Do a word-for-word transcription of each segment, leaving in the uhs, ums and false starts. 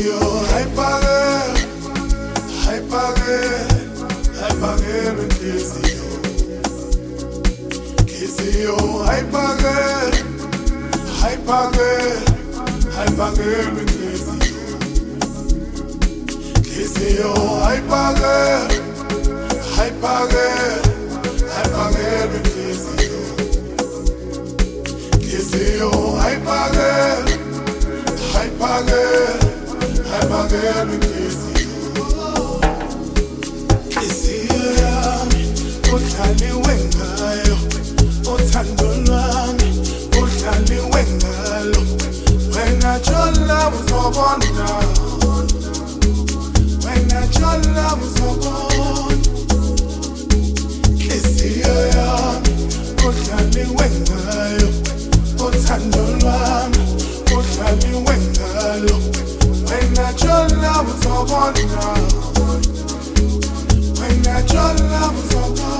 Inhliziyo hayipake, hayipake, hayipake inhliziyo. Inhliziyo hayipake, hayipake, hayipake inhliziyo. Inhliziyo hayipake, hayipake, hayipake inhliziyo. Inhliziyo hayipake, hayipake, hayipake inhliziyo. Inhliziyo yami udlaliwe ngayo, uthando lwami udlaliwe ngalo. When I your love was ubona, when I your love was ubona. Inhliziyo yami udlaliwe ngayo, uthando lwami udlaliwe ngalo. When I your love was ubona, when I your love was ubona.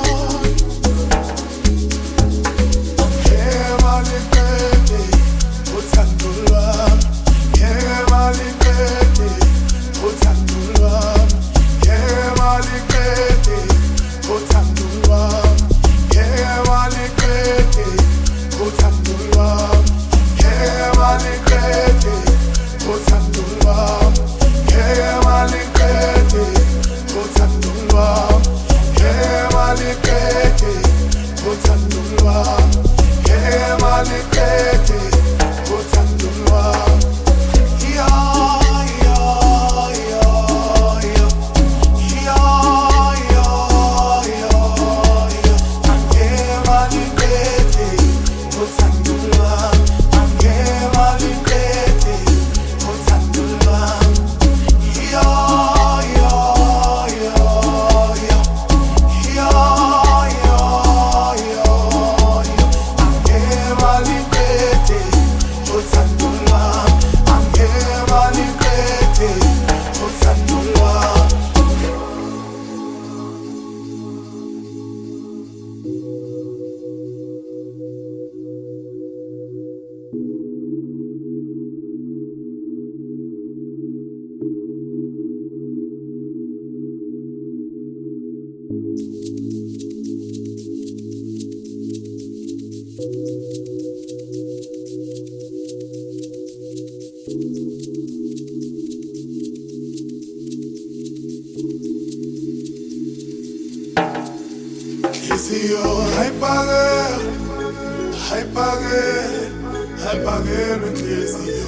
Inhliziyo hayipake, hayipake, hayipake inhliziyo.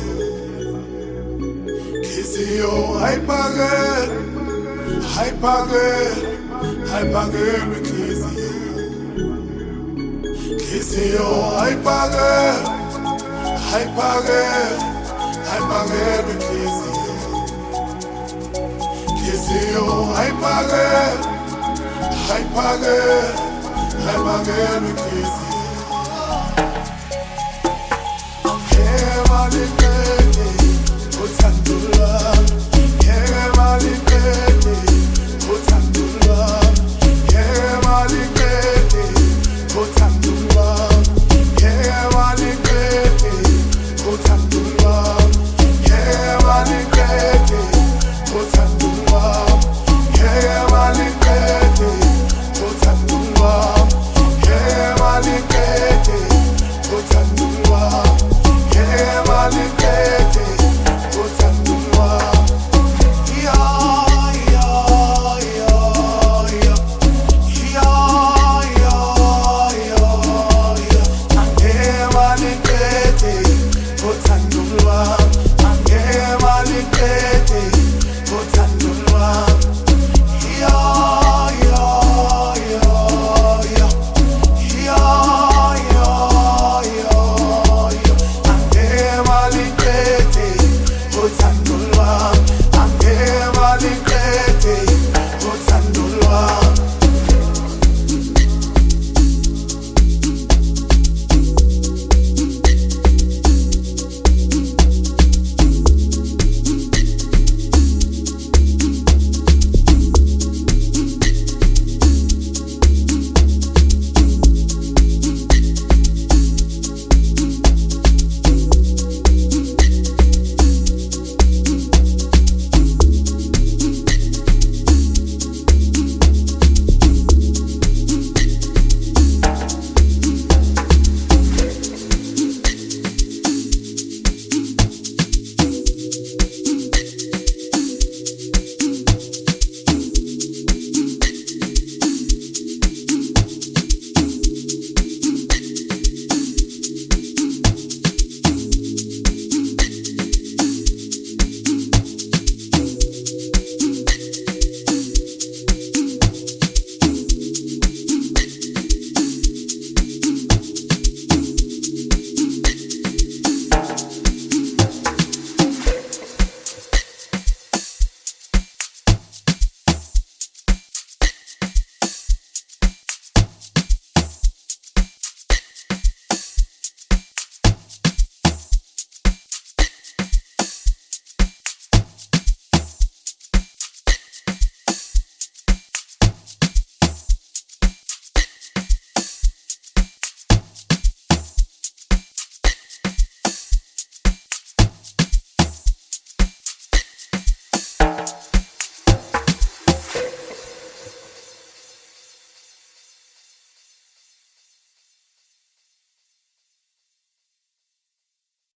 Inhliziyo hayipake, hayipake, hayipake inhliziyo. Inhliziyo hayipake, hayipake, hayipake inhliziyo. Inhliziyo hayipake, hayipake, hayipake inhliziyo. Emalikete uthando lwami